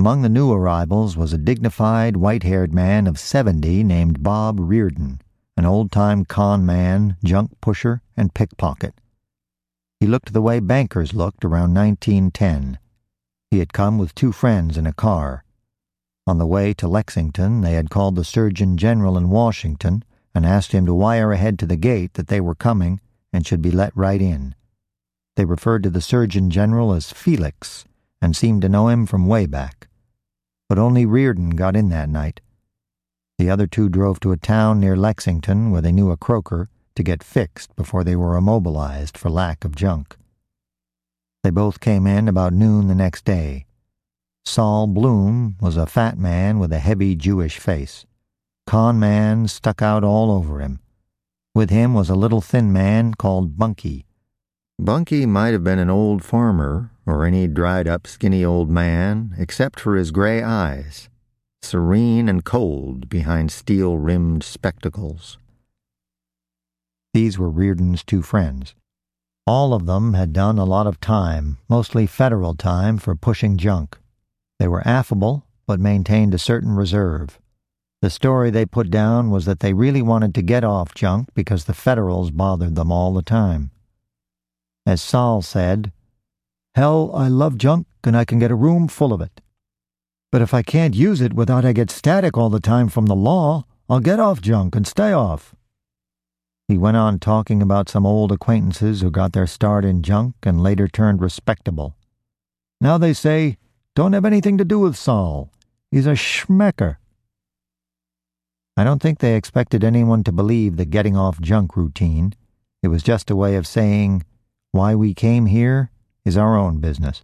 Among the new arrivals was a dignified, white-haired man of 70 named Bob Reardon, an old-time con man, junk pusher, and pickpocket. He looked the way bankers looked around 1910. He had come with 2 friends in a car. On the way to Lexington, they had called the Surgeon General in Washington and asked him to wire ahead to the gate that they were coming and should be let right in. They referred to the Surgeon General as Felix and seemed to know him from way back. But only Reardon got in that night. The other 2 drove to a town near Lexington where they knew a croaker to get fixed before they were immobilized for lack of junk. They both came in about noon the next day. Saul Bloom was a fat man with a heavy Jewish face. Con man stuck out all over him. With him was a little thin man called Bunky. Bunky might have been an old farmer or any dried-up skinny old man except for his gray eyes, serene and cold behind steel-rimmed spectacles. These were Reardon's 2 friends. All of them had done a lot of time, mostly federal time, for pushing junk. They were affable, but maintained a certain reserve. The story they put down was that they really wanted to get off junk because the Federals bothered them all the time. As Saul said, "Hell, I love junk and I can get a room full of it. But if I can't use it without I get static all the time from the law, I'll get off junk and stay off." He went on talking about some old acquaintances who got their start in junk and later turned respectable. Now they say, "Don't have anything to do with Saul. He's a schmecker." I don't think they expected anyone to believe the getting off junk routine. It was just a way of saying, why we came here is our own business.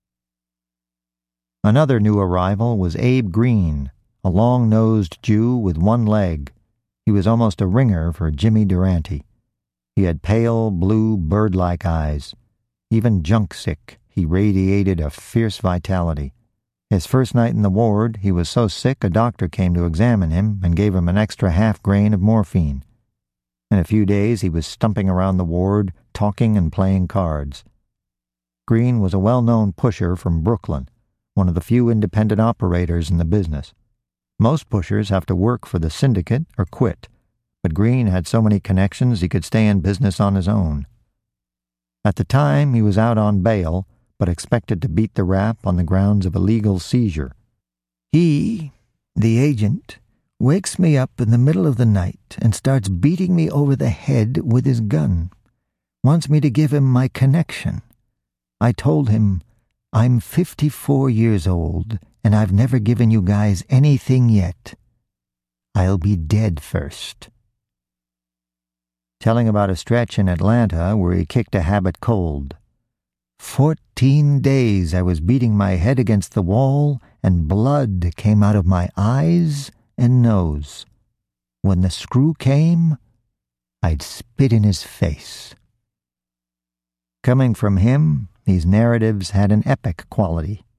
Another new arrival was Abe Green, a long-nosed Jew with 1 leg. He was almost a ringer for Jimmy Durante. He had pale, blue, bird-like eyes. Even junk-sick, he radiated a fierce vitality. His first night in the ward, he was so sick a doctor came to examine him and gave him an extra half grain of morphine. In a few days, he was stumping around the ward, talking and playing cards. Green was a well-known pusher from Brooklyn, one of the few independent operators in the business. Most pushers have to work for the syndicate or quit, but Green had so many connections he could stay in business on his own. At the time, he was out on bail, but expected to beat the rap on the grounds of illegal seizure. He, the agent, wakes me up in the middle of the night and starts beating me over the head with his gun. Wants me to give him my connection. I told him, "I'm 54 years old, and I've never given you guys anything yet. I'll be dead first." Telling about a stretch in Atlanta where he kicked a habit cold. 14 days I was beating my head against the wall, and blood came out of my eyes and nose. When the screw came, I'd spit in his face. Coming from him, these narratives had an epic quality.